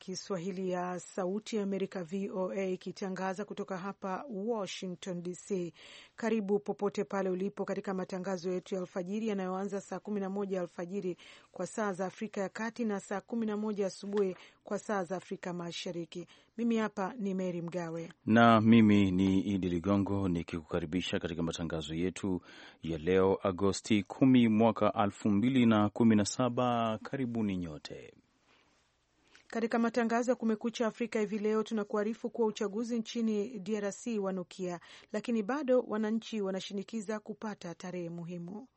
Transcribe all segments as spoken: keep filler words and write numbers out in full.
Kiswahili ya Sauti ya Amerika, V O A, ikitangaza kutoka hapa Washington D C. Karibu popote pale ulipo katika matangazo yetu ya alfajiri yanayoanza saa kumi na moja alfajiri kwa saa za Afrika ya Kati na saa kumi na moja asubuhi kwa saa za Afrika Mashariki. Mimi hapa ni Mary Mgawe na mimi ni Idi Ligongo nikikukaribisha katika matangazo yetu ya leo Agosti kumi mwaka elfu mbili na kumi na saba. Karibuni nyote. Katika matangazo ya Kumekucha Afrika hivi leo tunakuarifu kuwa uchaguzi nchini D R C wanukia, lakini bado wananchi wanashinikiza kupata tarehe muhimu.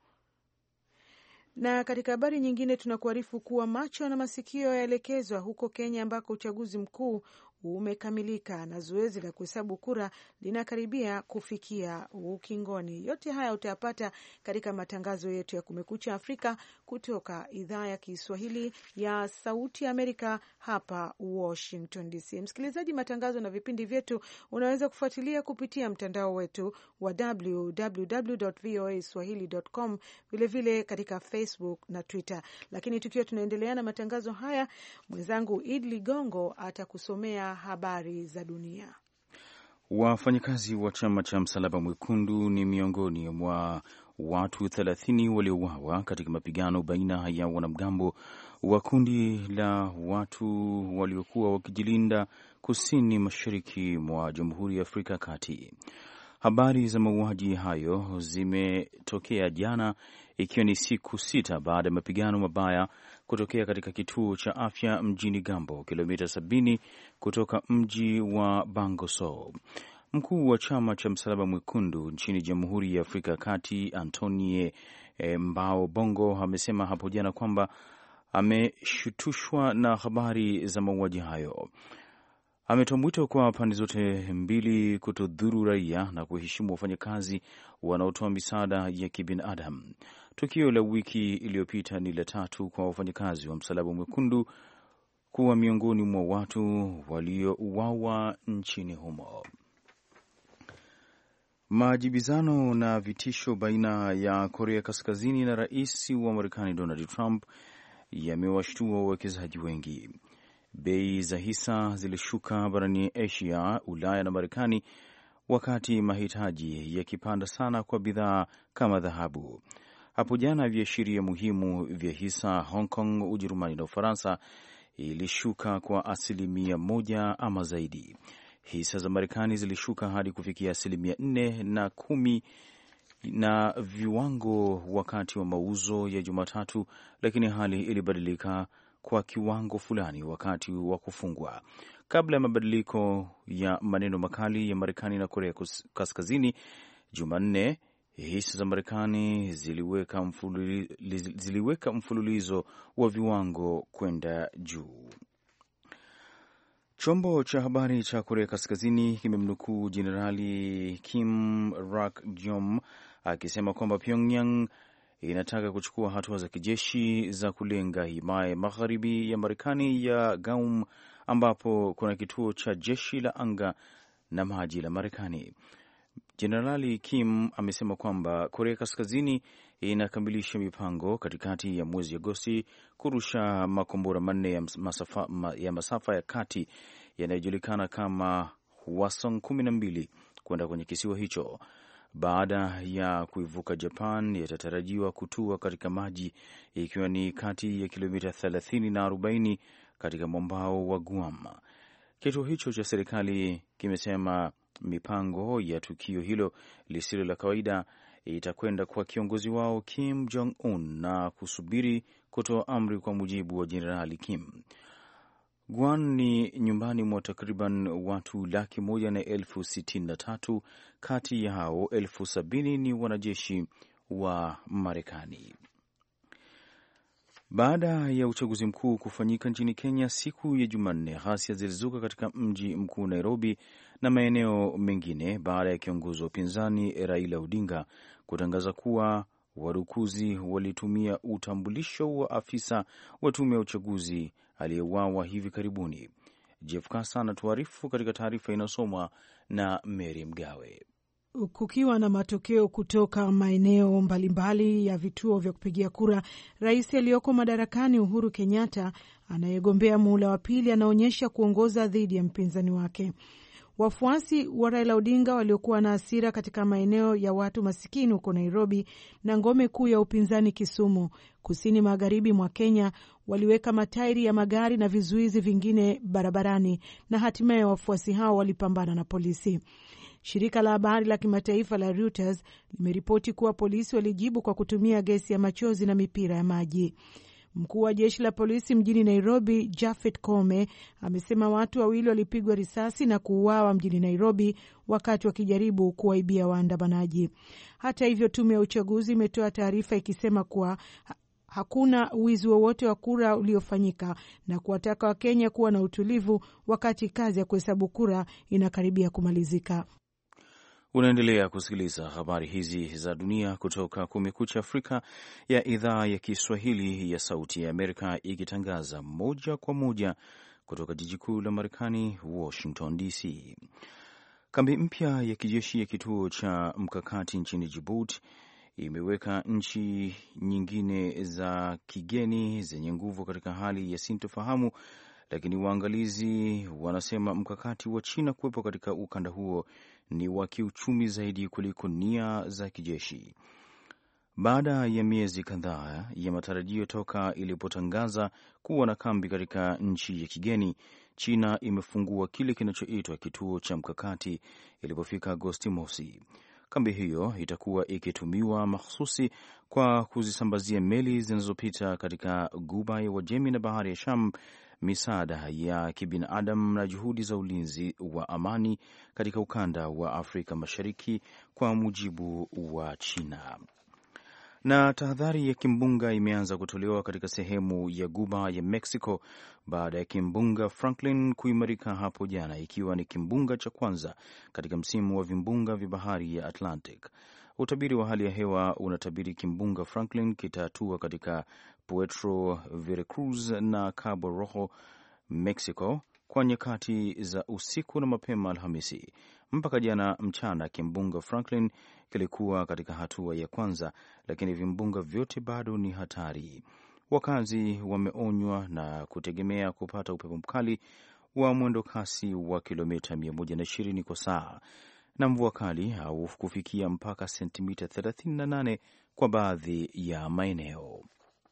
Na katika habari nyingine tunakuarifu kuwa macho na masikio yaelekezwa huko Kenya ambako uchaguzi mkuu umekamilika na zoezi la kuhesabu kura linakaribia kufikia ukingoni. Yote haya utayapata katika matangazo yetu ya Kumekucha Afrika kutoka idhaa ya Kiswahili ya Sauti Amerika hapa Washington D C. Msikilizaji, matangazo na vipindi vyetu unaweza kufuatilia kupitia mtandao wetu wa w w w dot v o a swahili dot com, vilevile katika Facebook na Twitter. Lakini tukiwa tunaendelea na matangazo haya, mwenzangu Id Ligongo atakusomea habari za dunia. Wafanyakazi wa chama cha Msalaba Mwekundu ni miongoni mwa watu thelathini waliouawa katika mapigano baina ya wanamgambo wa kundi la watu waliokuwa wakijilinda kusini mashariki mwa Jamhuri ya Afrika Kati. Habari za mauaji hayo zimetokea jana, ikiwa ni siku sita baada ya mapigano mabaya kutokea katika kituo cha afya mjini Gambo, kilomita sabini kutoka mji wa Bangoso. Mkuu wa chama cha Msalaba Mwekundu nchini Jamhuri ya Afrika Kati, Antonie Mbao Bongo, amesema hapo jana kwamba ameshutushwa na habari za mauaji hayo. Ametoa mwito kwa pande zote mbili kutodhuru raia na kuheshimu wafanyakazi wanaotoa misaada ya kibinadamu. Tukio la wiki iliyopita ni la tatu kwa wafanyakazi wa Msalaba Mwekundu kuwa miongoni mwa watu waliouawa nchini humo. Majibizano na vitisho baina ya Korea Kaskazini na rais wa Marekani Donald Trump yamewashtua wawekezaji wengi. Bei za hisa zilishuka barani Asia, Ulaya na Marekani, wakati mahitaji yakipanda sana kwa bidhaa kama dhahabu. Hapo jana viashiria muhimu vya hisa Hong Kong, Ujerumani na Ufaransa ilishuka kwa asilimia moja ama zaidi. Hisa za Marekani zilishuka hadi kufikia asilimia nne na kumi na viwango wakati wa mauzo ya Jumatatu, lakini hali ilibadilika kwa kiwango fulani wakati wa kufungwa. Kabla ya mabadiliko ya maneno makali ya Marekani na Korea Kaskazini Jumanne, hisa za Marekani ziliweka mfululizo, ziliweka mfululizo wa viwango kwenda juu. Chombo cha habari cha Korea Kaskazini kimemnukuu Jenerali Kim Rak-jom akisema kwamba Pyongyang inataka kuchukua hatua za kijeshi za kulenga himaya magharibi ya Marekani ya Guam, ambapo kuna kituo cha jeshi la anga na maji la Marekani. Jenerali Kim amesema kwamba Korea Kaskazini inakamilisha mipango katikati ya mwezi Agosti kurusha makombora manne ya masafa ya masafa ya kati yanayojulikana kama Hwasong kumi na mbili kwenda kwenye kisiwa hicho. Baada ya kuivuka Japan, yatatarajiwa kutua katika maji ikiwa ni kati ya kilomita thelathini na arobaini katika mwambao wa Guam. Kituo hicho cha serikali kimesema mipango ya tukio hilo lisilo la kawaida itakwenda kwa kiongozi wao Kim Jong Un na kusubiri kutoa amri, kwa mujibu wa Jenerali Kim. Guam ni nyumbani mwa takriban watu laki moja na elfu sitini na tatu. Kati ya hao elfu sabini ni wanajeshi wa Marekani. Baada ya uchaguzi mkuu kufanyika nchini Kenya siku ya Jumanne, ghasia zilizuka katika mji mkuu Nairobi na maeneo mengine baada ya kiongozi wa upinzani Raila Odinga kutangaza kuwa warukuzi walitumia utambulisho wa afisa wa tume ya uchaguzi aliyeuawa hivi karibuni. Jeff Kasa anatuarifu katika taarifa inayosomwa na Mary Mgawe. Kukiwa na matokeo kutoka maeneo mbalimbali ya vituo vya kupigia kura, rais aliyoko madarakani Uhuru Kenyatta anayegombea muhula wa pili anaonyesha kuongoza dhidi ya mpinzani wake. Wafuasi wa Raila Odinga waliokuwa na hasira katika maeneo ya watu masikini huko Nairobi na ngome kuu ya upinzani Kisumu, kusini magharibi mwa Kenya, waliweka matairi ya magari na vizuizi vingine barabarani na hatimaye wafuasi hao walipambana na polisi. Shirika la habari la kimataifa la Reuters limeripoti kuwa polisi walijibu kwa kutumia gesi ya machozi na mipira ya maji. Mkuu wa jeshi la polisi mjini Nairobi, Japhet Koome, amesema watu wawili walipigwa risasi na kuuawa mjini Nairobi wakati wakijaribu kuwaibia waandamanaji. Hata hivyo, tume ya uchaguzi imetoa taarifa ikisema kuwa hakuna wizi wowote wa kura uliofanyika na kuwataka Wakenya kuwa na utulivu wakati kazi ya kuhesabu kura inakaribia kumalizika. Unaendelea kusikiliza habari hizi za dunia kutoka Kumekucha Afrika ya idhaa ya Kiswahili ya Sauti ya Amerika, ikitangaza moja kwa moja kutoka jiji kuu la Marekani, Washington D C. Kambi mpya ya kijeshi ya kituo cha mkakati nchini Djibouti imeweka nchi nyingine za kigeni zenye nguvu katika hali ya sintofahamu, lakini waangalizi wanasema mkakati wa China kuwepo katika ukanda huo ni wa kiuchumi zaidi kuliko nia za kijeshi. Baada ya miezi kadhaa ya matarajio toka ilipotangaza kuwa na kambi katika nchi ya kigeni, China imefungua kile kinachoitwa kituo cha mkakati ilipofika Agosti mosi. Kambi hiyo itakuwa ikitumiwa mahsusi kwa kuzisambazia meli zinazopita katika Ghuba ya Uajemi na bahari ya Sham misaada ya kibinadamu na juhudi za ulinzi wa amani katika ukanda wa Afrika Mashariki, kwa mujibu wa China. Na tahadhari ya kimbunga imeanza kutolewa katika sehemu ya Ghuba ya Mexico baada ya kimbunga Franklin kuimarika hapo jana, ikiwa ni kimbunga cha kwanza katika msimu wa vimbunga vya bahari ya Atlantic. Utabiri wa hali ya hewa unatabiri kimbunga Franklin kitatua katika Puerto Veracruz na Cabo Rojo, Mexico, kwa nyakati za usiku na mapema Alhamisi. Mpaka jana mchana, kimbunga Franklin kilikuwa katika hatua ya kwanza, lakini vimbunga vyote bado ni hatari. Wakazi wameonywa na kutegemea kupata upepo mkali wa mwendo kasi wa kilomita mia moja na ishirini kwa saa na mvua kali au kufikia mpaka sentimita thelathini na nane kwa baadhi ya maeneo.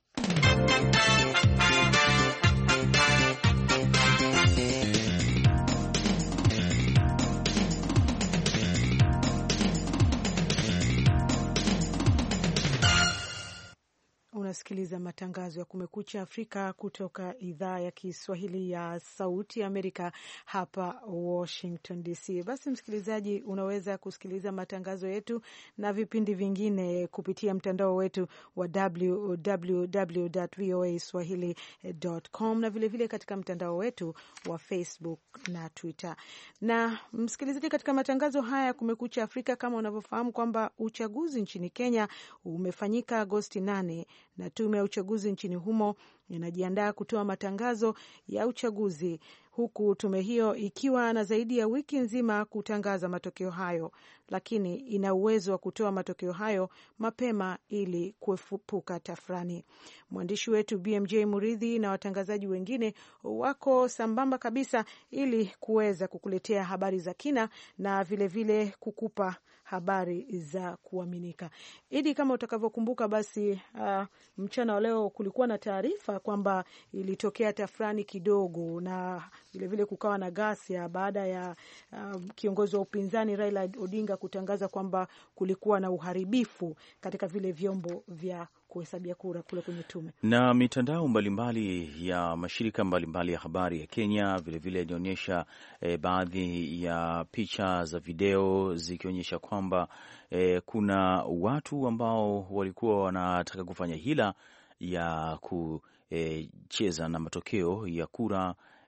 Unasikiliza matangazo ya Kumekucha Afrika kutoka idhaa ya Kiswahili ya Sauti Amerika hapa Washington D C. Basi msikilizaji, unaweza kusikiliza matangazo yetu na vipindi vingine kupitia mtandao wetu wa w w w dot v o a swahili dot com na vilevile vile katika mtandao wetu wa Facebook na Twitter. Na msikilizaji, katika matangazo haya ya Kumekucha Afrika, kama unavyofahamu kwamba uchaguzi nchini Kenya umefanyika Agosti nane na tume ya uchaguzi nchini humo inajiandaa kutoa matangazo ya uchaguzi, huku tume hiyo ikiwa na zaidi ya wiki nzima kutangaza matokeo hayo, lakini ina uwezo wa kutoa matokeo hayo mapema ili kuepuka tafrani. Mwandishi wetu B M J Muridhi na watangazaji wengine wako sambamba kabisa ili kuweza kukuletea habari za kina na vilevile vile kukupa habari za kuaminika. Idi, kama utakavyokumbuka, basi uh, mchana wa leo kulikuwa na taarifa kwamba ilitokea tafrani kidogo na vilevile vile kukawa na ghasia baada ya uh, kiongozi wa upinzani Raila Odinga kutangaza kwamba kulikuwa na uharibifu katika vile vyombo vya kuhesabia kura kule kwenye tume. Na mitandao mbalimbali ya mashirika mbalimbali ya habari ya Kenya vilevile ilionyesha eh, baadhi ya picha za video zikionyesha kwamba eh, kuna watu ambao walikuwa wanataka kufanya hila ya kucheza na matokeo ya kura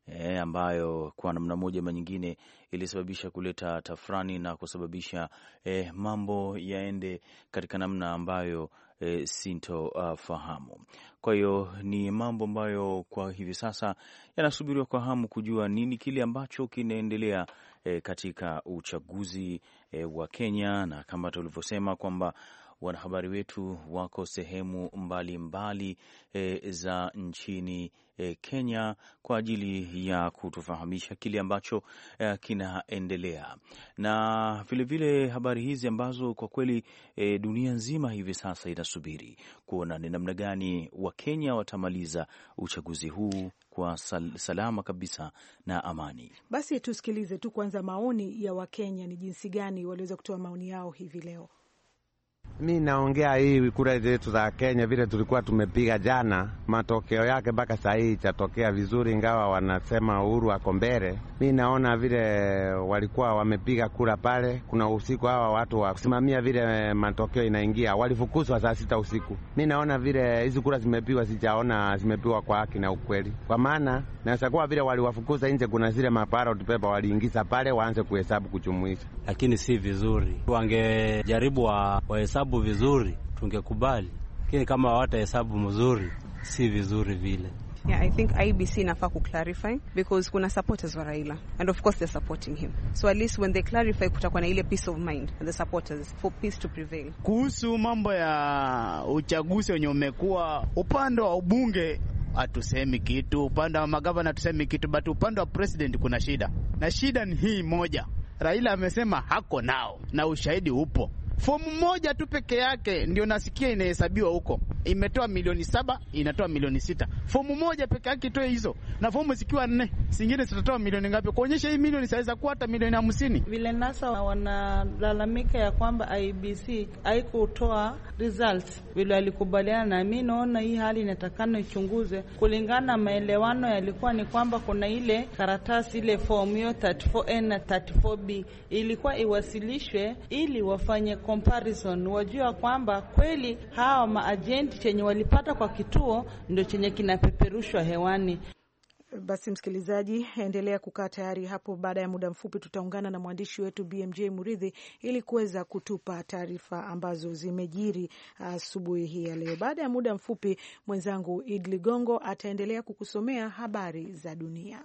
e, ambayo kwa namna moja ama nyingine ilisababisha kuleta tafrani na kusababisha e, mambo yaende katika namna ambayo e, sintofahamu. Uh, kwa hiyo ni mambo ambayo kwa hivi sasa yanasubiriwa kwa hamu kujua nini kile ambacho kinaendelea e, katika uchaguzi e, wa Kenya, na kama tulivyosema kwamba wanahabari wetu wako sehemu mbalimbali mbali, e, za nchini e, Kenya kwa ajili ya kutufahamisha kile ambacho e, kinaendelea, na vilevile habari hizi ambazo kwa kweli e, dunia nzima hivi sasa inasubiri kuona ni namna gani Wakenya watamaliza uchaguzi huu kwa sal salama kabisa na amani. Basi tusikilize tu kwanza maoni ya Wakenya, ni jinsi gani waliweza kutoa maoni yao hivi leo. Mi naongea hii kura zetu za Kenya vile tulikuwa tumepiga jana, matokeo yake mpaka saa hii itatokea vizuri, ingawa wanasema Uhuru ako mbele. Mi naona vile walikuwa wamepiga kura pale, kuna usiku hawa watu wa kusimamia vile matokeo inaingia walifukuzwa saa sita usiku. Mi naona vile hizi kura zimepigwa, sijaona zimepigwa kwa haki na ukweli, kwa maana naweza kuwa vile waliwafukuza nje, kuna zile maparo pepa waliingiza pale waanze kuhesabu kujumuisha, lakini si vizuri. Wangejaribu wa wahesabu vizuri tungekubali, lakini kama hawatahesabu mzuri si vizuri vile. Yeah, I think I B C inafaa ku clarify because kuna supporters wa Raila and of course they're supporting him. So at least when they clarify kutakuwa na ile peace of mind and the supporters for peace to prevail. Kuhusu mambo ya uchaguzi wenye umekuwa upande wa ubunge hatusemi kitu, upande wa magavana hatusemi kitu, but upande wa president kuna shida. Na shida ni hii moja. Raila amesema hako nao na ushahidi upo. Fomu moja tu peke yake ndio nasikia inahesabiwa huko. Imetoa milioni saba, inatoa milioni sita. Fomu moja peke yake itoe hizo. Na fomu zikiwa nne, zingine zitatoa milioni ngapi? Kuonyesha hii milioni saweza kuwa hata milioni hamsini. Vile NASA wanalalamika ya kwamba I B C haikutoa results vile alikubaliana, na mimi naona hii hali inatakana ichunguze. Kulingana na maelewano yalikuwa ni kwamba kuna ile karatasi ile fomu hiyo thirty four A na thirty four B ilikuwa iwasilishwe ili wafanye comparison, wajua kwamba kweli hawa maagenti chenye walipata kwa kituo ndio chenye kinapeperushwa hewani. Basi msikilizaji, endelea kukaa tayari hapo. Baada ya muda mfupi tutaungana na mwandishi wetu B M J Muridhi ili kuweza kutupa taarifa ambazo zimejiri asubuhi hii ya leo. Baada ya muda mfupi mwenzangu Idli Gongo ataendelea kukusomea habari za dunia.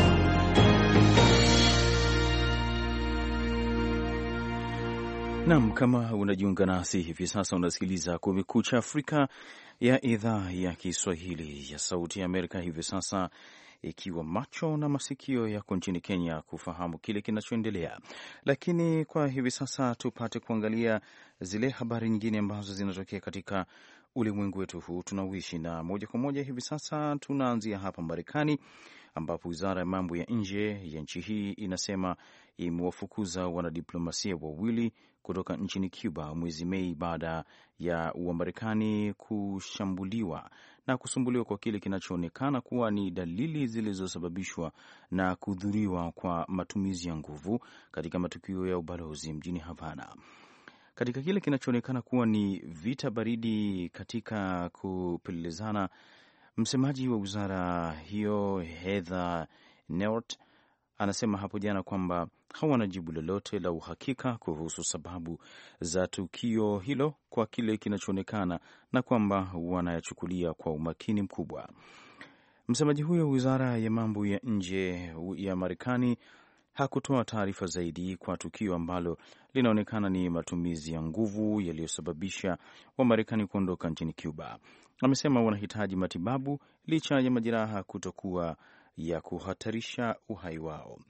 Naam, kama unajiunga nasi hivi sasa unasikiliza Kumekucha Afrika ya idhaa ya Kiswahili ya Sauti ya Amerika, hivi sasa ikiwa macho na masikio yako nchini Kenya kufahamu kile kinachoendelea. Lakini kwa hivi sasa tupate kuangalia zile habari nyingine ambazo zinatokea katika ulimwengu wetu huu tunaoishi, na moja kwa moja hivi sasa tunaanzia hapa Marekani, ambapo wizara ya mambo ya nje ya nchi hii inasema imewafukuza wanadiplomasia wawili kutoka nchini Cuba mwezi Mei baada ya Wamarekani kushambuliwa na kusumbuliwa kwa kile kinachoonekana kuwa ni dalili zilizosababishwa na kudhuriwa kwa matumizi ya nguvu katika matukio ya ubalozi mjini Havana. Katika kile kinachoonekana kuwa ni vita baridi katika kupelelezana, msemaji wa wizara hiyo Heather Nauert anasema hapo jana kwamba hawana jibu lolote la uhakika kuhusu sababu za tukio hilo kwa kile kinachoonekana, na kwamba wanayachukulia kwa umakini mkubwa. Msemaji huyo wa wizara ya mambo ya nje ya Marekani hakutoa taarifa zaidi kwa tukio ambalo linaonekana ni matumizi ya nguvu yaliyosababisha Wamarekani kuondoka nchini Cuba. Amesema wanahitaji matibabu licha ya majeraha kutokuwa ya kuhatarisha uhai wao.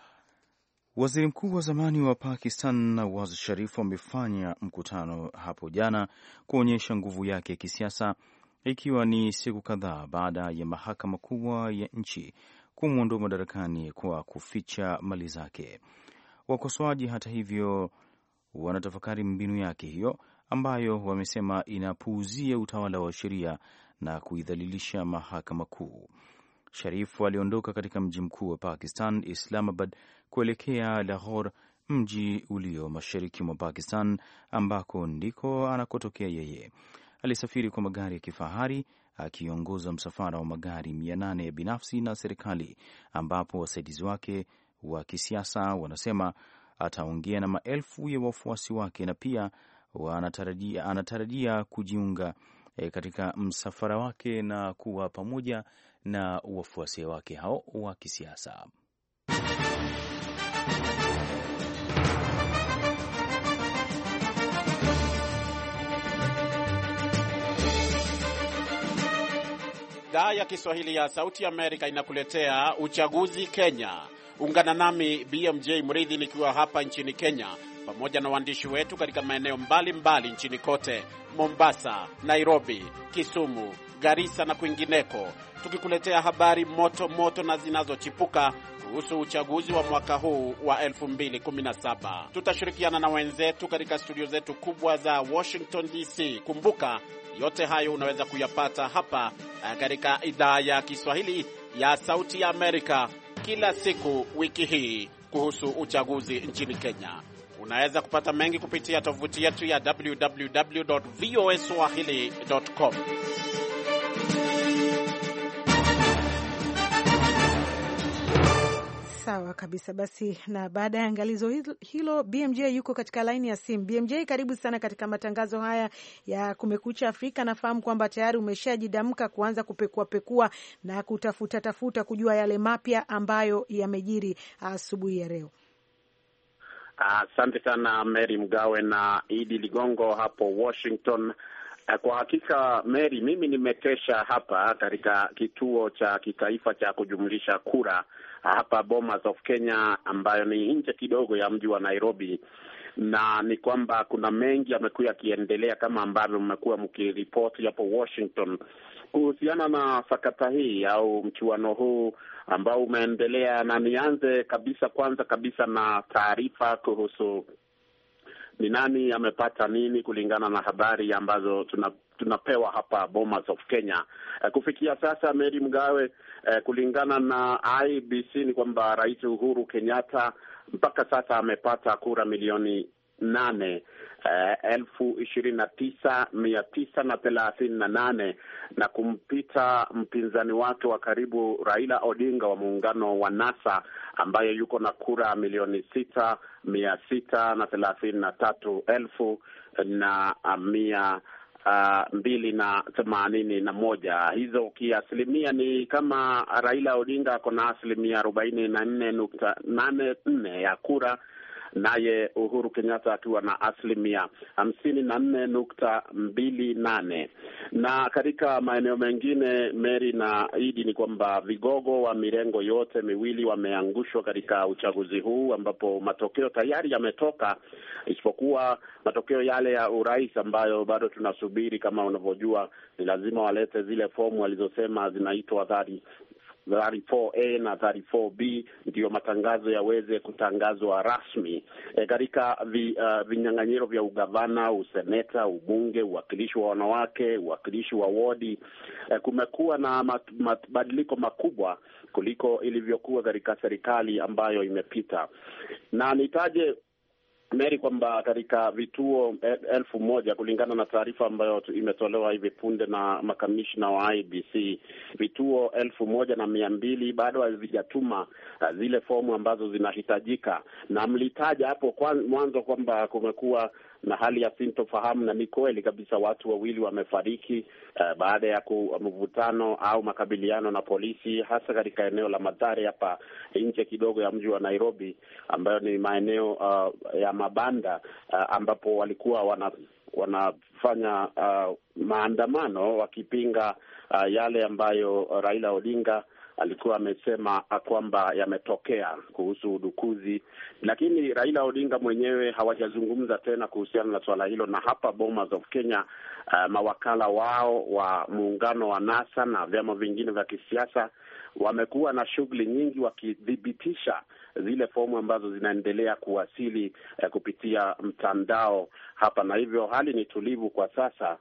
Waziri mkuu wa zamani wa Pakistan Nawaz Sharif amefanya mkutano hapo jana kuonyesha nguvu yake ya kisiasa, ikiwa ni siku kadhaa baada ya mahakama kubwa ya nchi kumwondoa madarakani kwa kuficha mali zake. Wakosoaji hata hivyo wanatafakari mbinu yake hiyo ambayo wamesema inapuuzia utawala wa sheria na kuidhalilisha mahakama kuu. Sharif aliondoka katika mji mkuu wa Pakistan, Islamabad, kuelekea Lahore, mji ulio mashariki mwa Pakistan ambako ndiko anakotokea yeye. alisafiri kwa magari ya kifahari akiongoza msafara wa magari mia nane ya binafsi na serikali, ambapo wasaidizi wake wa kisiasa wanasema ataongea na maelfu ya wafuasi wake na pia wanatarajia, anatarajia kujiunga e, katika msafara wake na kuwa pamoja na wafuasi wake hao wa kisiasa. Idhaa ya Kiswahili ya Sauti Amerika inakuletea uchaguzi Kenya. Ungana nami B M J Mridhi nikiwa hapa nchini Kenya, pamoja na waandishi wetu katika maeneo mbalimbali nchini kote, Mombasa, Nairobi, Kisumu, Garissa na kwingineko, tukikuletea habari moto moto na zinazochipuka kuhusu uchaguzi wa mwaka huu wa elfu mbili kumi na saba. Tutashirikiana na wenzetu katika studio zetu kubwa za Washington D C. Kumbuka, yote hayo unaweza kuyapata hapa katika idhaa ya Kiswahili ya Sauti ya Amerika kila siku wiki hii kuhusu uchaguzi nchini Kenya. Unaweza kupata mengi kupitia tovuti yetu ya w w w dot v o a swahili dot com. Sawa kabisa. Basi, na baada ya angalizo hilo, B M J yuko katika laini ya simu. B M J, karibu sana katika matangazo haya ya Kumekucha Afrika. Nafahamu kwamba tayari umeshajidamka kuanza kupekua pekua na kutafuta tafuta kujua yale mapya ambayo yamejiri asubuhi ya leo. Asante uh, sana Mary Mgawe na Idi Ligongo hapo Washington. Kwa hakika Mary, mimi nimekesha hapa katika kituo cha kitaifa cha kujumlisha kura hapa Bomas of Kenya, ambayo ni nje kidogo ya mji wa Nairobi, na ni kwamba kuna mengi yamekuwa yakiendelea kama ambavyo mmekuwa mkiripoti hapo Washington kuhusiana na sakata hii au mchuano huu ambao umeendelea. Na nianze kabisa kwanza kabisa na taarifa kuhusu ni nani amepata nini kulingana na habari ambazo tuna, tunapewa hapa Bomas of Kenya. Uh, kufikia sasa Mary Mgawe, uh, kulingana na I B C ni kwamba Rais Uhuru Kenyatta mpaka sasa amepata kura milioni nane uh, elfu ishirini na tisa mia tisa na thelathini na nane na kumpita mpinzani wake wa karibu Raila Odinga wa muungano wa NASA ambaye yuko na kura milioni sita mia sita na thelathini na tatu elfu na mia uh, mbili na themanini na moja. Hizo kiasilimia ni kama Raila Odinga ako na asilimia arobaini na nne nukta nane nne ya kura, naye Uhuru Kenyatta akiwa na asilimia hamsini na nne nukta mbili nane. Na katika maeneo mengine Mary na Idi ni kwamba vigogo wa mirengo yote miwili wameangushwa katika uchaguzi huu, ambapo matokeo tayari yametoka, isipokuwa matokeo yale ya urais ambayo bado tunasubiri. Kama unavyojua, ni lazima walete zile fomu walizosema zinaitwa thirty four A na thirty four B ndio matangazo yaweze kutangazwa rasmi. E, katika vi, uh, vinyang'anyiro vya ugavana, useneta, ubunge, uwakilishi wa wanawake, uwakilishi wa wodi, e, kumekuwa na mabadiliko makubwa kuliko ilivyokuwa katika serikali ambayo imepita. Na nitaje Mary kwamba katika vituo elfu moja kulingana na taarifa ambayo imetolewa hivi punde na makamishna wa I B C, vituo elfu moja na mia mbili bado havijatuma uh, zile fomu ambazo zinahitajika. Na mlitaja hapo kwa mwanzo kwamba kumekuwa na hali ya sintofahamu, na ni kweli kabisa, watu wawili wamefariki uh, baada ya mvutano au makabiliano na polisi, hasa katika eneo la Mathare hapa nje kidogo ya mji wa Nairobi, ambayo ni maeneo uh, ya mabanda uh, ambapo walikuwa wana wanafanya uh, maandamano wakipinga uh, yale ambayo Raila Odinga alikuwa amesema kwamba yametokea kuhusu udukuzi. Lakini Raila Odinga mwenyewe hawajazungumza tena kuhusiana na swala hilo, na hapa Bomas of Kenya uh, mawakala wao wa muungano wa NASA na vyama vingine vya kisiasa wamekuwa na shughuli nyingi wakidhibitisha zile fomu ambazo zinaendelea kuwasili uh, kupitia mtandao hapa, na hivyo hali ni tulivu kwa sasa,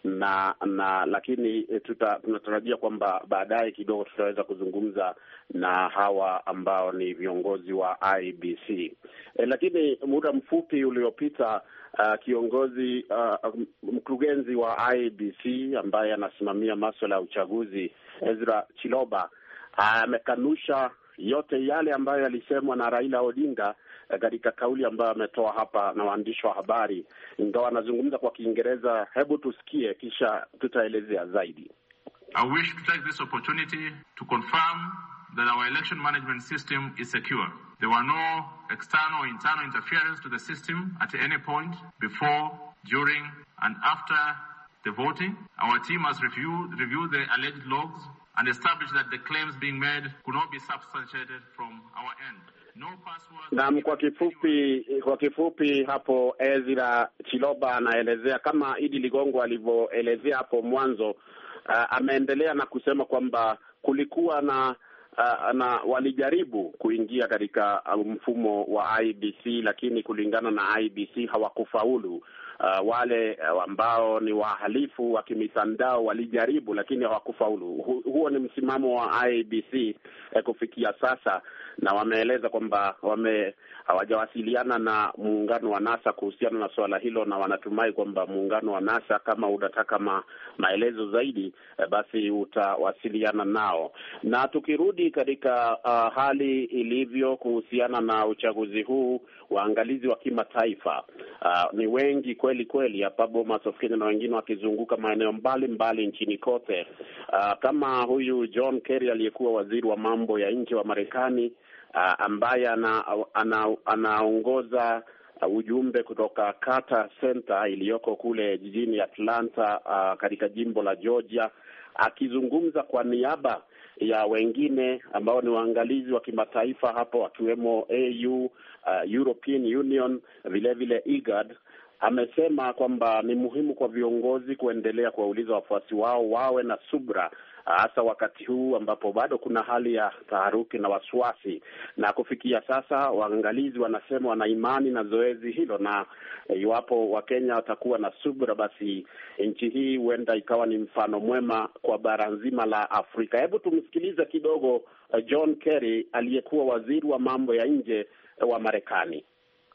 na na lakini tuta, tunatarajia kwamba baadaye kidogo tutaweza kuzungumza na hawa ambao ni viongozi wa I B C. E, lakini muda mfupi uliopita uh, kiongozi uh, mkurugenzi wa I B C ambaye anasimamia masuala ya uchaguzi, Ezra Chiloba, amekanusha uh, yote yale ambayo yalisemwa na Raila Odinga katika uh, kauli ambayo ametoa hapa na waandishi wa habari. Ingawa anazungumza kwa Kiingereza, hebu tusikie kisha tutaelezea zaidi. I wish to take this opportunity to confirm that our election management system is secure. There were no external or internal interference to the system at any point before, during, and after the voting. Our team has reviewed, reviewed the alleged logs and established that the claims being made could not be substantiated from our end. No password. Na kwa kifupi, kwa kifupi hapo Ezra Chiloba anaelezea kama Idi Ligongo alivyoelezea hapo mwanzo. Uh, ameendelea na kusema kwamba kulikuwa na Uh, na walijaribu kuingia katika uh, mfumo wa I B C, lakini kulingana na I B C hawakufaulu. Uh, wale uh, ambao ni wahalifu wa kimitandao walijaribu lakini hawakufaulu. Hu, huo ni msimamo wa I B C eh, kufikia sasa, na wameeleza kwamba wame hawajawasiliana na muungano wa NASA kuhusiana na swala hilo, na wanatumai kwamba muungano wa NASA kama unataka ma, maelezo zaidi eh, basi utawasiliana nao. Na tukirudi katika uh, hali ilivyo kuhusiana na uchaguzi huu, waangalizi wa kimataifa uh, ni wengi kweli kweli hapa Bomas of Kenya, na wengine wakizunguka maeneo mbalimbali nchini kote, uh, kama huyu John Kerry aliyekuwa waziri wa mambo ya nje wa Marekani, uh, ambaye ana, ana, anaongoza uh, ujumbe kutoka Carter Center iliyoko kule jijini Atlanta uh, katika jimbo la Georgia, akizungumza kwa niaba ya wengine ambao ni waangalizi wa kimataifa hapo, wakiwemo A U, uh, European Union, vile vile I G A D. Amesema kwamba ni muhimu kwa viongozi kuendelea kuwauliza wafuasi wao wawe na subra, hasa wakati huu ambapo bado kuna hali ya taharuki na wasiwasi. Na kufikia sasa waangalizi wanasema wana imani na zoezi hilo, na iwapo Wakenya watakuwa na subra, basi nchi hii huenda ikawa ni mfano mwema kwa bara nzima la Afrika. Hebu tumsikilize kidogo John Kerry aliyekuwa waziri wa mambo ya nje wa Marekani.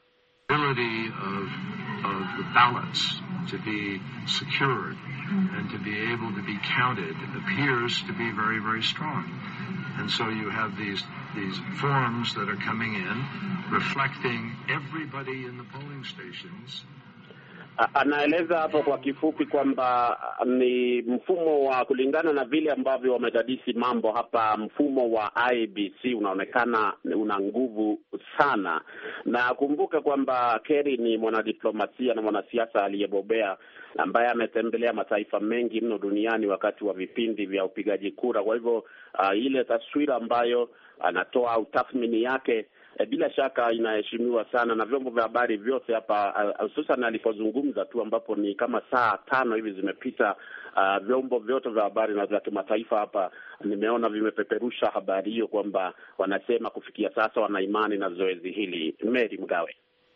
Of the ballots to be secured and to be able to be counted appears to be very, very strong. And so you have these these forms that are coming in reflecting everybody in the polling stations. Anaeleza hapo kwa kifupi kwamba ni mfumo wa kulingana na vile ambavyo wamedadisi mambo hapa, mfumo wa I B C unaonekana una nguvu sana. Na kumbuka kwamba Kerry ni mwanadiplomasia na mwanasiasa aliyebobea ambaye ametembelea mataifa mengi mno duniani wakati wa vipindi vya upigaji kura. Kwa hivyo uh, ile taswira ambayo anatoa au tathmini yake E, bila shaka inaheshimiwa sana na vyombo vya habari vyote hapa, hususan alipozungumza tu ambapo ni kama saa tano hivi zimepita. Uh, vyombo vyote vya habari na vya kimataifa hapa nimeona vimepeperusha habari hiyo kwamba wanasema kufikia sasa wana imani na zoezi hili. Mary Mgawe.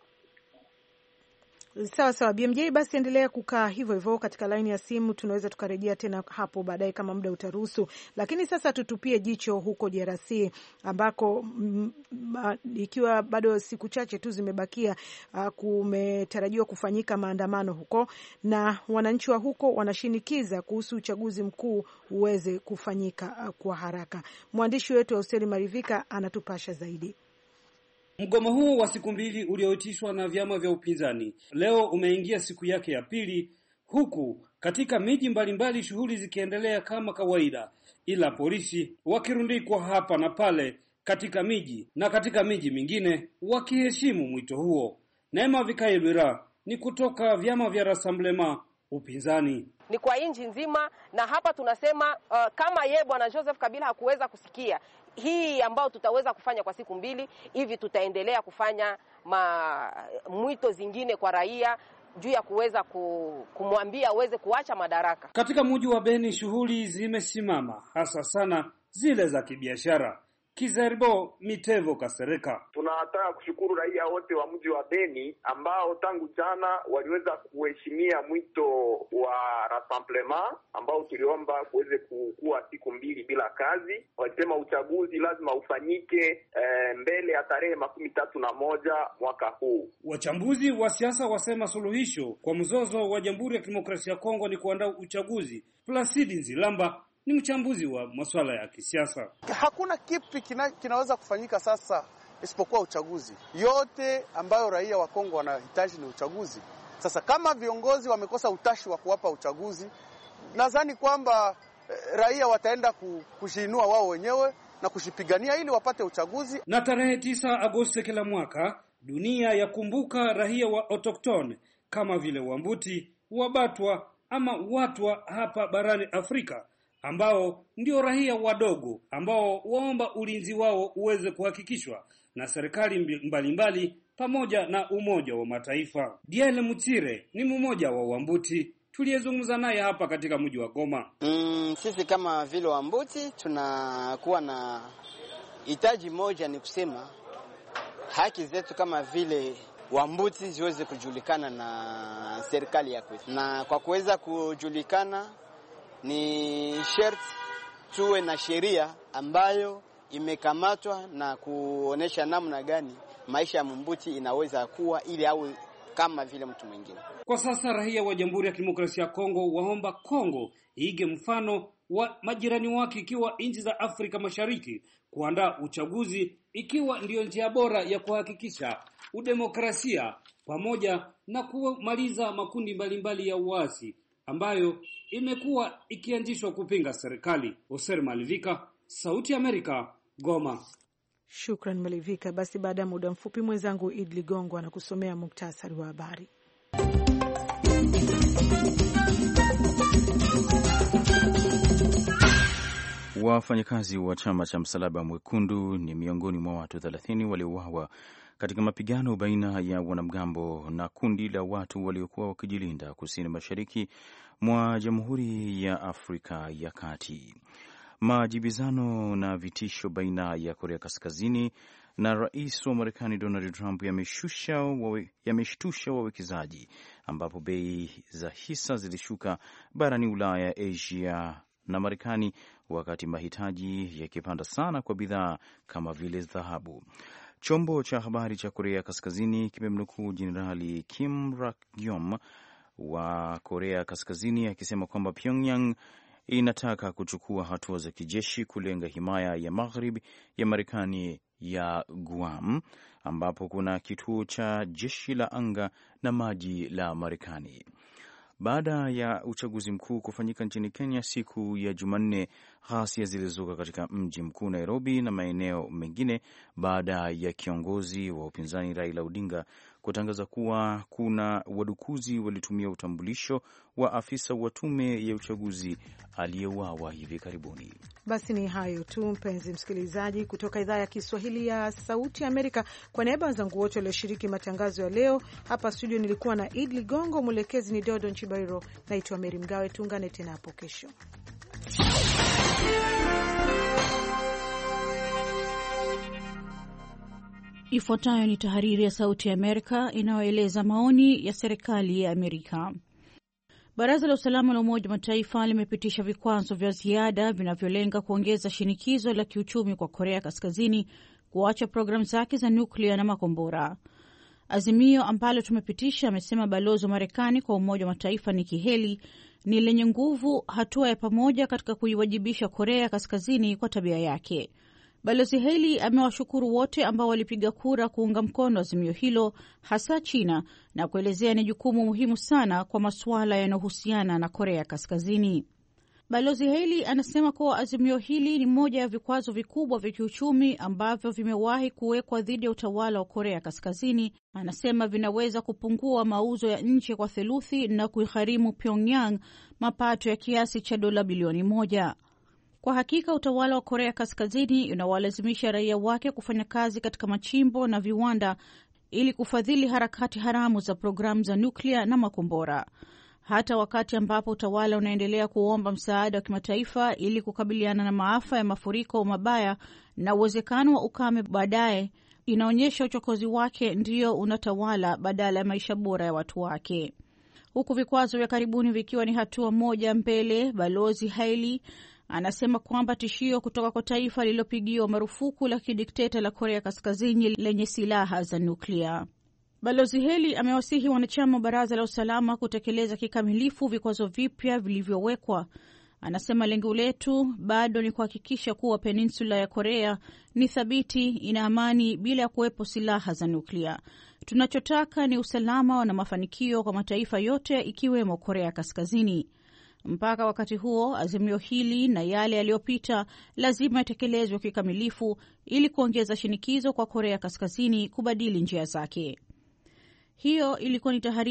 Sawa sawa B M J, basi endelea kukaa hivyo hivyo katika laini ya simu, tunaweza tukarejea tena hapo baadaye kama muda utaruhusu. Lakini sasa tutupie jicho huko D R C ambako m, m, ikiwa bado siku chache tu zimebakia, uh, kumetarajiwa kufanyika maandamano huko, na wananchi wa huko wanashinikiza kuhusu uchaguzi mkuu uweze kufanyika uh, kwa haraka. Mwandishi wetu Auseli Marivika anatupasha zaidi. Mgomo huu wa siku mbili ulioitishwa na vyama vya upinzani leo umeingia siku yake ya pili, huku katika miji mbalimbali shughuli zikiendelea kama kawaida, ila polisi wakirundikwa hapa na pale katika miji na katika miji mingine wakiheshimu mwito huo. Neema Vikailwira ni kutoka vyama vya Rassemblement upinzani. Ni kwa nchi nzima, na hapa tunasema uh, kama ye bwana Joseph Kabila hakuweza kusikia hii ambao tutaweza kufanya kwa siku mbili hivi, tutaendelea kufanya ma, mwito zingine kwa raia juu ya kuweza kumwambia aweze kuacha madaraka. Katika mji wa Beni shughuli zimesimama, hasa sana zile za kibiashara. Kizerbo Mitevo Kasereka. Tunataka kushukuru raia wote wa mji wa Beni ambao tangu jana waliweza kuheshimia mwito wa rassemblement ambao tuliomba kuweze kukua siku mbili bila kazi. Walisema uchaguzi lazima ufanyike e, mbele ya tarehe makumi tatu na moja mwaka huu. Wachambuzi wa siasa wasema suluhisho kwa mzozo wa Jamhuri ya Kidemokrasia ya Kongo ni kuandaa uchaguzi. Placide Nzilamba ni mchambuzi wa masuala ya kisiasa. Hakuna kipi kina, kinaweza kufanyika sasa isipokuwa uchaguzi. Yote ambayo raia wa Kongo wanahitaji ni uchaguzi. Sasa kama viongozi wamekosa utashi wa kuwapa uchaguzi, nadhani kwamba eh, raia wataenda kujiinua wao wenyewe na kushipigania ili wapate uchaguzi. Na tarehe tisa Agosti kila mwaka dunia yakumbuka raia wa autochtone kama vile Wambuti, Wabatwa ama Watwa hapa barani Afrika, ambao ndio raia wadogo ambao waomba ulinzi wao uweze kuhakikishwa na serikali mbalimbali pamoja na Umoja wa Mataifa. Diele Mutire ni mmoja wa Wambuti tuliyezungumza naye hapa katika mji wa Goma. Mm, sisi kama vile Wambuti tunakuwa na hitaji moja, ni kusema haki zetu kama vile Wambuti ziweze kujulikana na serikali ya kwetu, na kwa kuweza kujulikana ni sharti tuwe na sheria ambayo imekamatwa na kuonesha namna gani maisha ya Mbuti inaweza kuwa ili au kama vile mtu mwingine. Kwa sasa raia wa Jamhuri ya Kidemokrasia ya Kongo waomba Kongo iige mfano wa majirani wake, ikiwa nchi za Afrika Mashariki, kuandaa uchaguzi ikiwa ndiyo njia bora ya kuhakikisha udemokrasia pamoja na kumaliza makundi mbalimbali ya uasi ambayo imekuwa ikianzishwa kupinga serikali. Oser Malivika, Sauti ya Amerika, Goma. Shukran Malivika. Basi baada ya muda mfupi mwenzangu Id Ligongo anakusomea muktasari wa habari. Wafanyakazi wa chama cha Msalaba Mwekundu ni miongoni mwa watu thelathini waliouawa katika mapigano baina ya wanamgambo na kundi la watu waliokuwa wakijilinda kusini mashariki mwa Jamhuri ya Afrika ya Kati. Majibizano na vitisho baina ya Korea Kaskazini na rais wa Marekani Donald Trump yameshtusha wawe, yameshtusha wawekezaji, ambapo bei za hisa zilishuka barani Ulaya, Asia na Marekani, wakati mahitaji yakipanda sana kwa bidhaa kama vile dhahabu. Chombo cha habari cha Korea Kaskazini kimemnukuu Jenerali Kim Rak-gyom wa Korea Kaskazini akisema kwamba Pyongyang inataka kuchukua hatua za kijeshi kulenga himaya ya magharibi ya Marekani ya Guam, ambapo kuna kituo cha jeshi la anga na maji la Marekani. Baada ya uchaguzi mkuu kufanyika nchini Kenya siku ya Jumanne, ghasia zilizuka katika mji mkuu Nairobi na maeneo mengine baada ya kiongozi wa upinzani Raila Odinga kutangaza kuwa kuna wadukuzi walitumia utambulisho wa afisa wa tume ya uchaguzi aliyeuawa hivi karibuni. Basi ni hayo tu, mpenzi msikilizaji, kutoka idhaa ya Kiswahili ya Sauti ya Amerika. Kwa niaba wenzangu wote walioshiriki matangazo ya leo hapa studio, nilikuwa na Id Ligongo, mwelekezi ni Dodo Nchibairo, naitwa Meri Mgawe. Tuungane tena hapo kesho. Ifuatayo ni tahariri ya Sauti ya Amerika inayoeleza maoni ya serikali ya Amerika. Baraza la Usalama la Umoja wa Mataifa limepitisha vikwazo vya ziada vinavyolenga kuongeza shinikizo la kiuchumi kwa Korea Kaskazini kuacha programu zake za nyuklia na makombora. Azimio ambalo tumepitisha, amesema balozi wa Marekani kwa Umoja wa Mataifa Nikki Haley, ni lenye nguvu, hatua ya pamoja katika kuiwajibisha Korea Kaskazini kwa tabia yake. Balozi Haley amewashukuru wote ambao walipiga kura kuunga mkono azimio hilo, hasa China, na kuelezea ni jukumu muhimu sana kwa masuala yanayohusiana na Korea Kaskazini. Balozi Haley anasema kuwa azimio hili ni moja ya vikwazo vikubwa vya kiuchumi ambavyo vimewahi kuwekwa dhidi ya utawala wa Korea Kaskazini. Anasema vinaweza kupungua mauzo ya nje kwa theluthi na kuigharimu Pyongyang mapato ya kiasi cha dola bilioni moja. Kwa hakika utawala wa Korea Kaskazini unawalazimisha raia wake kufanya kazi katika machimbo na viwanda ili kufadhili harakati haramu za programu za nuklia na makombora. hata wakati ambapo utawala unaendelea kuomba msaada wa kimataifa ili kukabiliana na maafa ya mafuriko mabaya na uwezekano wa ukame baadaye. Inaonyesha uchokozi wake ndio unatawala badala ya maisha bora ya watu wake. Huku vikwazo vya karibuni vikiwa ni hatua moja mbele, Balozi Haley anasema kwamba tishio kutoka kwa taifa lililopigiwa marufuku la kidikteta la Korea Kaskazini lenye silaha za nuklia. Balozi Haley amewasihi wanachama wa Baraza la Usalama kutekeleza kikamilifu vikwazo vipya vilivyowekwa. Anasema lengo letu bado ni kuhakikisha kuwa peninsula ya Korea ni thabiti, ina amani bila ya kuwepo silaha za nuklia. Tunachotaka ni usalama na mafanikio kwa mataifa yote ikiwemo Korea Kaskazini. Mpaka wakati huo, azimio hili na yale yaliyopita lazima yatekelezwe kikamilifu ili kuongeza shinikizo kwa Korea Kaskazini kubadili njia zake. Hiyo ilikuwa ni tahariri